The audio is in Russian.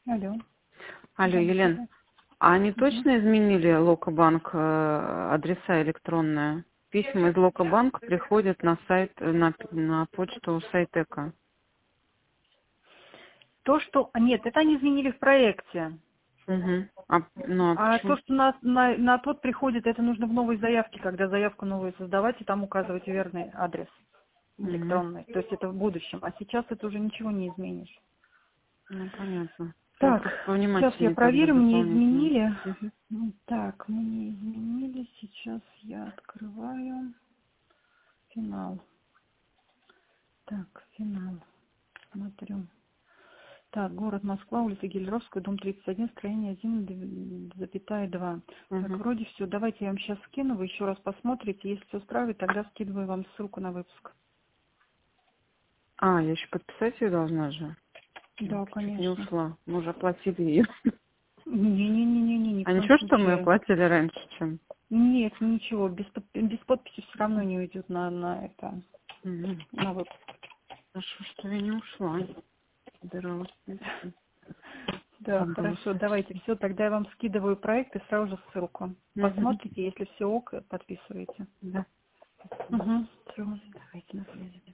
Алло. Алло, Елена, Здравствуйте. а они Мгм. точно изменили Локобанк адреса электронные? Письма из Локобанка приходят на сайт, на почту Сайтека. То, что... Нет, это они изменили в проекте. Угу. Ну, а А то, почему? что на тот приходит, это нужно в новой заявке, когда заявку новую создавать, и там указывать верный адрес Угу. электронный. То есть это в будущем. А сейчас это уже ничего не изменишь. Ну, понятно. Я Так, просто сейчас я повнимательнее тогда проверю, мне дополнительно. изменили. Угу. Так, мне изменили. Сейчас я открываю финал. Так, финал. Смотрю. Так, город Москва, улица Гелеровская, дом 31, строение 1,2. Так, Угу. вроде все. Давайте я вам сейчас скину, вы еще раз посмотрите. Если все устраивает, тогда скидываю вам ссылку на выпуск. А, я еще подписать ее должна же. Да, Чуть не конечно. ушла. Мы уже оплатили ее. Не-не-не-не, ни в А коем ничего, что мы случае. оплатили раньше, чем... Нет, ничего, без подписи все равно не уйдет на Угу. на выпуск. Хорошо, что я не ушла. Собиралась прийти. Да, хорошо, Подумать. давайте все, тогда я вам скидываю проект и сразу же ссылку. Угу. Посмотрите, если все ок, подписывайте. Да. Угу, все, давайте на связи.